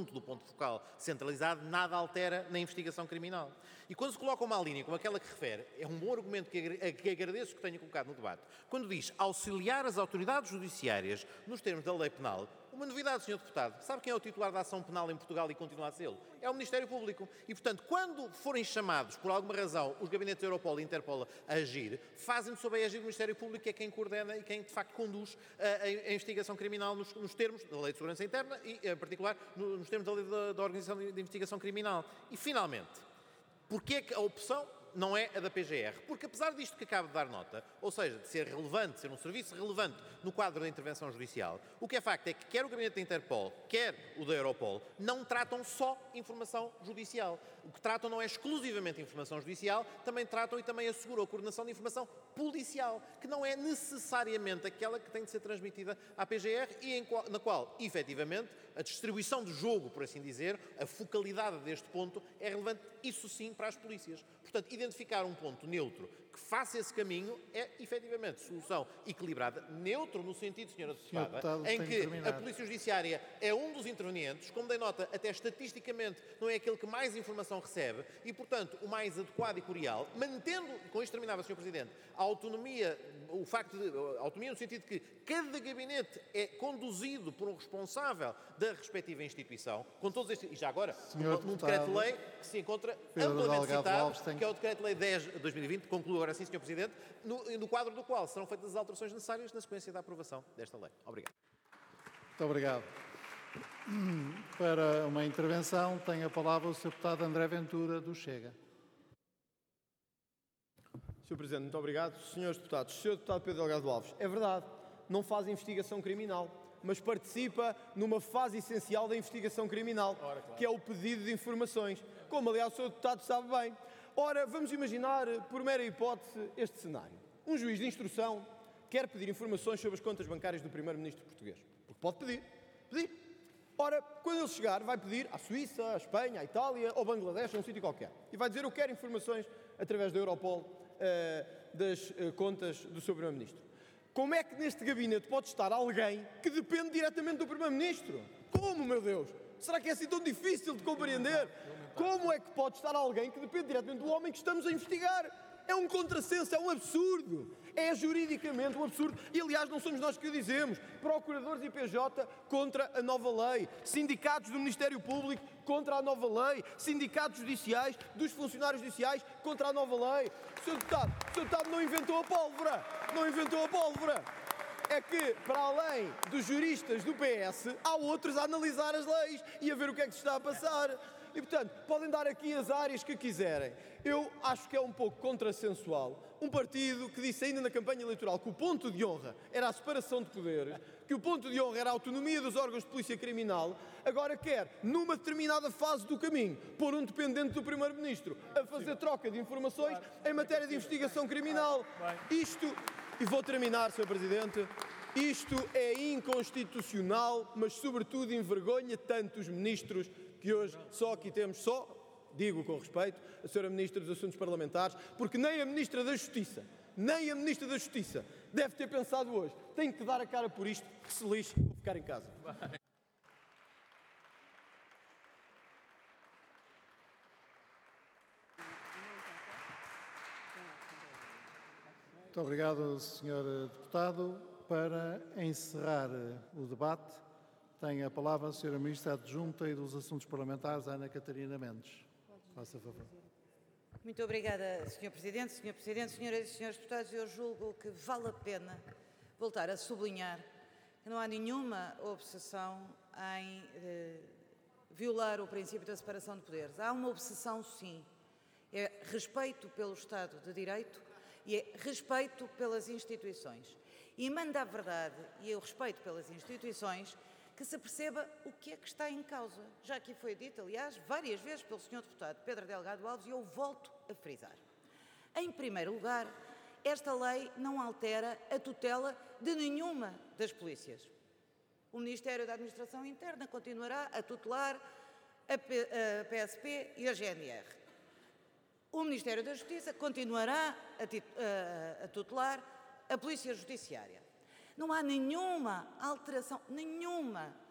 junto do ponto focal centralizado, nada altera na investigação criminal. E quando se coloca uma linha como aquela que refere, é um bom argumento que agradeço que tenha colocado no debate, quando diz auxiliar as autoridades judiciárias nos termos da lei penal, uma novidade, Sr. Deputado. Sabe quem é o titular da ação penal em Portugal e continua a ser? É o Ministério Público. E, portanto, quando forem chamados, por alguma razão, os gabinetes Europol e Interpol a agir, fazem sob a égide do Ministério Público, que é quem coordena e quem, de facto, conduz a investigação criminal nos termos da Lei de Segurança Interna e, em particular, nos termos da Lei da Organização de Investigação Criminal. E, finalmente, porquê é que a opção não é a da PGR? Porque apesar disto que acabo de dar nota, ou seja, de ser relevante, ser um serviço relevante no quadro da intervenção judicial, o que é facto é que quer o gabinete da Interpol, quer o da Europol, não tratam só informação judicial. O que tratam não é exclusivamente informação judicial, também tratam e também asseguram a coordenação de informação policial, que não é necessariamente aquela que tem de ser transmitida à PGR e na qual, efetivamente, a distribuição do jogo, por assim dizer, a focalidade deste ponto é relevante, isso sim, para as polícias. Portanto, identificar um ponto neutro que faça esse caminho é, efetivamente, solução equilibrada. Neutro no sentido, Sra. Deputada, em que a Polícia Judiciária é um dos intervenientes, como dei nota, até estatisticamente não é aquele que mais informação recebe e, portanto, o mais adequado e cordial, mantendo, com isto terminava, Sr. Presidente, a autonomia, o facto de, a autonomia no sentido de que cada gabinete é conduzido por um responsável da respectiva instituição, com todos estes, e já agora, num decreto-lei que se encontra amplamente citado, que é o Decreto-Lei 10 de 2020, concluo agora sim, Sr. Presidente, no quadro do qual serão feitas as alterações necessárias na sequência da aprovação desta lei. Obrigado. Muito obrigado. Para uma intervenção, tem a palavra o Sr. Deputado André Ventura, do Chega. Sr. Presidente, muito obrigado. Senhores Deputados, Sr. Deputado Pedro Delgado Alves, é verdade, não faz investigação criminal, mas participa numa fase essencial da investigação criminal, que é o pedido de informações, como aliás o Sr. Deputado sabe bem. Ora, vamos imaginar, por mera hipótese, este cenário. Um juiz de instrução quer pedir informações sobre as contas bancárias do Primeiro-Ministro português. Porque pode pedir. Ora, quando ele chegar, vai pedir à Suíça, à Espanha, à Itália, ao Bangladesh, a um sítio qualquer. E vai dizer, eu quero informações através da Europol das contas do Sr. Primeiro-Ministro. Como é que neste gabinete pode estar alguém que depende diretamente do Primeiro-Ministro? Como, meu Deus? Será que é assim tão difícil de compreender? Como é que pode estar alguém que depende diretamente do homem que estamos a investigar? É um contrassenso, é um absurdo. É juridicamente um absurdo. E, aliás, não somos nós que o dizemos. Procuradores e PJ contra a nova lei. Sindicatos do Ministério Público contra a nova lei. Sindicatos judiciais, dos funcionários judiciais contra a nova lei. O Sr. Deputado não inventou a pólvora. Não inventou a pólvora. É que, para além dos juristas do PS, há outros a analisar as leis e a ver o que é que se está a passar. E, portanto, podem dar aqui as áreas que quiserem. Eu acho que é um pouco contrassensual um partido que disse ainda na campanha eleitoral que o ponto de honra era a separação de poderes, que o ponto de honra era a autonomia dos órgãos de polícia criminal, agora quer, numa determinada fase do caminho, pôr um dependente do Primeiro-Ministro a fazer troca de informações em matéria de investigação criminal. Isto, e vou terminar, Sr. Presidente, isto é inconstitucional, mas sobretudo envergonha tanto os ministros que hoje só aqui temos, digo com respeito, a Sra. Ministra dos Assuntos Parlamentares, porque nem a Ministra da Justiça deve ter pensado hoje, tem que dar a cara por isto, que se lixe, vou ficar em casa. Muito obrigado, Sr. Deputado. Para encerrar o debate, tem a palavra a Sra. Ministra Adjunta e dos Assuntos Parlamentares, Ana Catarina Mendes. Faça favor. Muito obrigada, Sr. Presidente. Sr. Presidente, senhoras e senhores deputados, eu julgo que vale a pena voltar a sublinhar que não há nenhuma obsessão em violar o princípio da separação de poderes. Há uma obsessão, sim. É respeito pelo Estado de Direito e é respeito pelas instituições. E manda a verdade e o respeito pelas instituições que se perceba o que é que está em causa. Já aqui foi dito, aliás, várias vezes pelo Sr. Deputado Pedro Delgado Alves e eu volto a frisar. Em primeiro lugar, esta lei não altera a tutela de nenhuma das polícias. O Ministério da Administração Interna continuará a tutelar a PSP e a GNR. O Ministério da Justiça continuará a tutelar a Polícia Judiciária. Não há nenhuma alteração, nenhuma,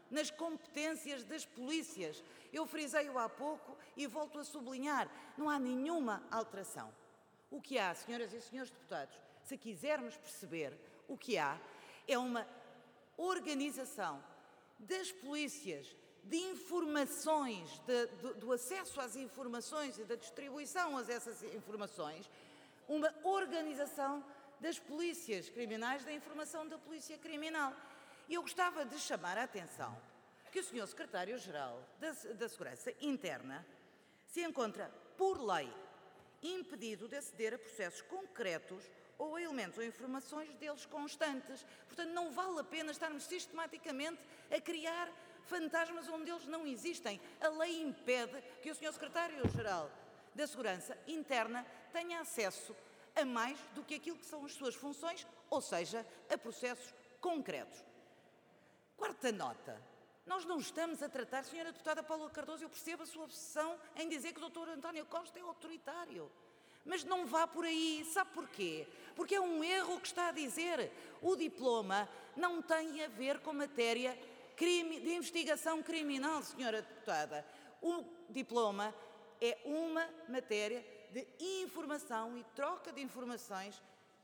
nas competências das polícias. Eu frisei-o há pouco e volto a sublinhar, não há nenhuma alteração. O que há, senhoras e senhores deputados, se quisermos perceber, o que há é uma organização das polícias, de informações, do acesso às informações e da distribuição dessas informações, uma organização das polícias criminais, da informação da polícia criminal. E eu gostava de chamar a atenção que o Sr. Secretário-Geral da Segurança Interna se encontra, por lei, impedido de aceder a processos concretos ou a elementos ou informações deles constantes. Portanto, não vale a pena estarmos sistematicamente a criar fantasmas onde eles não existem. A lei impede que o Sr. Secretário-Geral da Segurança Interna tenha acesso a mais do que aquilo que são as suas funções, ou seja, a processos concretos. Quarta nota. Nós não estamos a tratar, Sra. Deputada Paula Cardoso, eu percebo a sua obsessão em dizer que o Dr. António Costa é autoritário. Mas não vá por aí. Sabe porquê? Porque é um erro que está a dizer. O diploma não tem a ver com matéria de investigação criminal, Sra. Deputada. O diploma é uma matéria de informação e troca de informações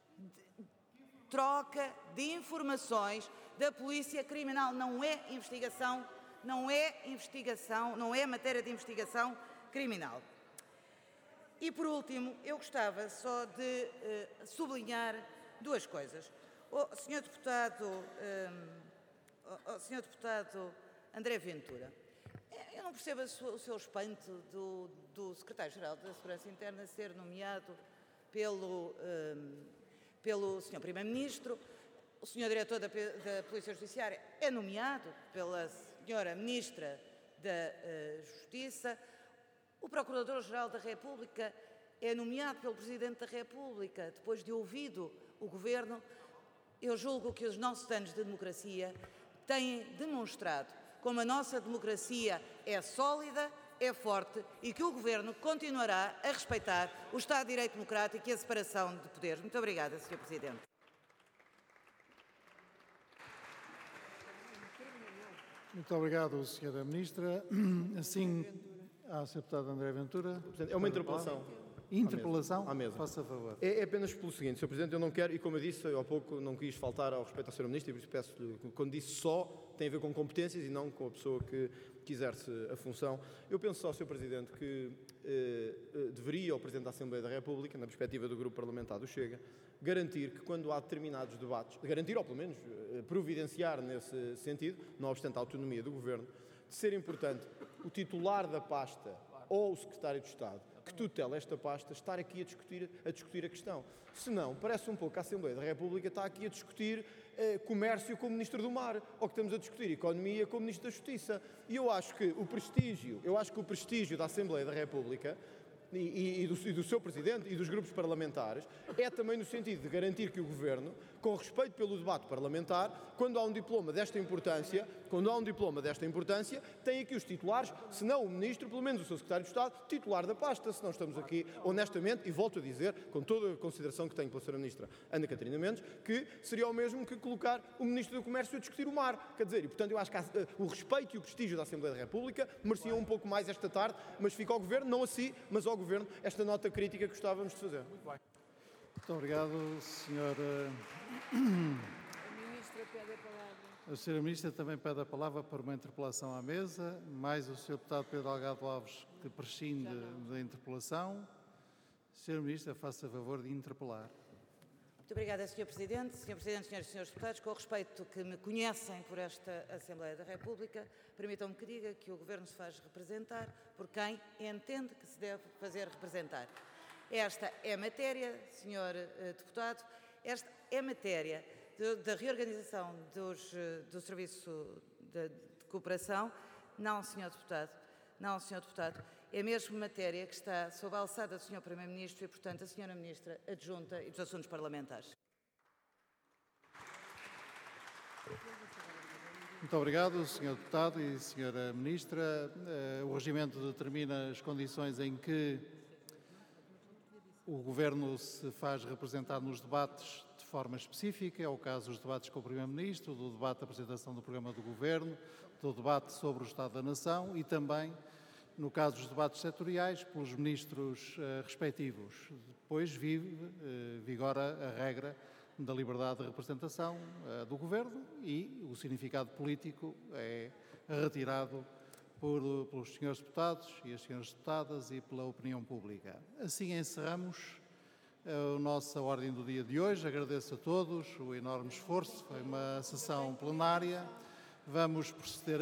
da Polícia Criminal. Não é investigação, não é matéria de investigação criminal. E, por último, eu gostava só de sublinhar duas coisas. Sr. Deputado André Ventura, eu não percebo o seu espanto do Secretário-Geral da Segurança Interna ser nomeado pelo Sr. Primeiro-Ministro. O Sr. Diretor da Polícia Judiciária é nomeado pela Sra. Ministra da Justiça. O Procurador-Geral da República é nomeado pelo Presidente da República, depois de ouvido o Governo. Eu julgo que os nossos anos de democracia têm demonstrado como a nossa democracia é sólida, é forte e que o Governo continuará a respeitar o Estado de Direito Democrático e a separação de poderes. Muito obrigada, Sr. Presidente. Muito obrigado, Sra. Ministra. Assim, Sr. Deputado André Ventura. É uma interpelação. Interpelação? À mesa. Faça favor. É apenas pelo seguinte, Sr. Presidente, eu não quero, e como eu disse há pouco, não quis faltar ao respeito ao Sr. Ministro, e por isso peço-lhe, quando disse só, tem a ver com competências e não com a pessoa que exerce a função. Eu penso só, Sr. Presidente, que deveria o Presidente da Assembleia da República, na perspectiva do Grupo Parlamentar do Chega, garantir que quando há determinados debates, garantir ou pelo menos providenciar nesse sentido, não obstante a autonomia do Governo, de ser importante o titular da pasta ou o Secretário de Estado que tutela esta pasta estar aqui a discutir a questão. Senão, parece um pouco que a Assembleia da República está aqui a discutir comércio com o Ministro do Mar, ou que estamos a discutir economia com o Ministro da Justiça. E eu acho que o prestígio da Assembleia da República e do seu Presidente e dos grupos parlamentares é também no sentido de garantir que o Governo, com respeito pelo debate parlamentar, quando há um diploma desta importância, tem aqui os titulares, se não o Ministro, pelo menos o seu Secretário de Estado, titular da pasta, senão estamos aqui, honestamente, e volto a dizer, com toda a consideração que tenho pela Sra. Ministra Ana Catarina Mendes, que seria o mesmo que colocar o Ministro do Comércio a discutir o mar. Quer dizer, e portanto eu acho que o respeito e o prestígio da Assembleia da República mereciam um pouco mais esta tarde, mas fica ao Governo, não a si, mas ao Governo, esta nota crítica que gostávamos de fazer. Muito bem. Muito obrigado, Sr. A Ministra pede a palavra. A Sra. Ministra também pede a palavra para uma interpelação à mesa, mais o Sr. Deputado Pedro Delgado Alves, que prescinde da interpelação. Sra. Ministra, faça favor de interpelar. Muito obrigada, Sr. Presidente. Sr. Presidente, senhoras e senhores deputados, com o respeito que me conhecem por esta Assembleia da República, permitam-me que diga que o Governo se faz representar por quem entende que se deve fazer representar. Esta é matéria, Sr. Deputado, esta é matéria da reorganização do Serviço de Cooperação. Não, Sr. Deputado. Não, Sr. Deputado. É mesmo matéria que está sob a alçada do Sr. Primeiro-Ministro e, portanto, a Sra. Ministra Adjunta e dos Assuntos Parlamentares. Muito obrigado, Sr. Deputado e Sra. Ministra. O regimento determina as condições em que o Governo se faz representar nos debates de forma específica. É o caso dos debates com o Primeiro-Ministro, do debate da apresentação do programa do Governo, do debate sobre o Estado da Nação e também, no caso dos debates setoriais, pelos ministros respectivos. Depois vigora a regra da liberdade de representação do Governo e o significado político é retirado pelos senhores deputados e as senhoras deputadas e pela opinião pública. Assim encerramos a nossa ordem do dia de hoje. Agradeço a todos o enorme esforço. Foi uma sessão plenária. Vamos proceder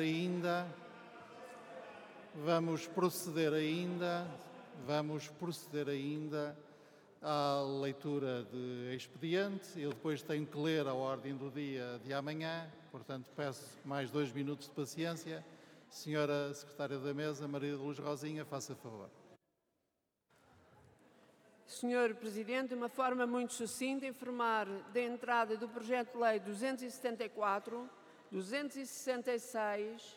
ainda à leitura de expediente. Eu depois tenho que ler a ordem do dia de amanhã, portanto peço mais 2 minutos de paciência. Senhora Secretária da Mesa, Maria de Luz Rosinha, faça favor. Senhor Presidente, de uma forma muito sucinta, informar da entrada do projeto de lei 274, 266,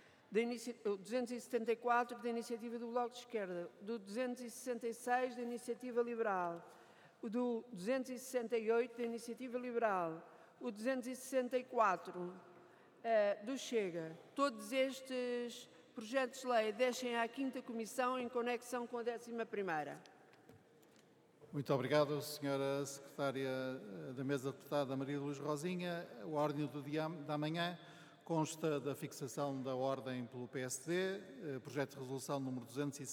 274 da Iniciativa do Bloco de Esquerda, do 266 da Iniciativa Liberal, o do 268 da Iniciativa Liberal, o 264 do Chega. Todos estes projetos de lei deixem à 5ª Comissão em conexão com a 11ª. Muito obrigado, Senhora Secretária da Mesa, Deputada Maria de Luz Rosinha. A ordem do dia da manhã consta da fixação da ordem pelo PSD, projeto de resolução número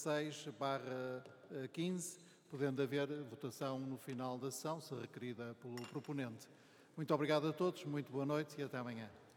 206/15, podendo haver votação no final da sessão, se requerida pelo proponente. Muito obrigado a todos, muito boa noite e até amanhã.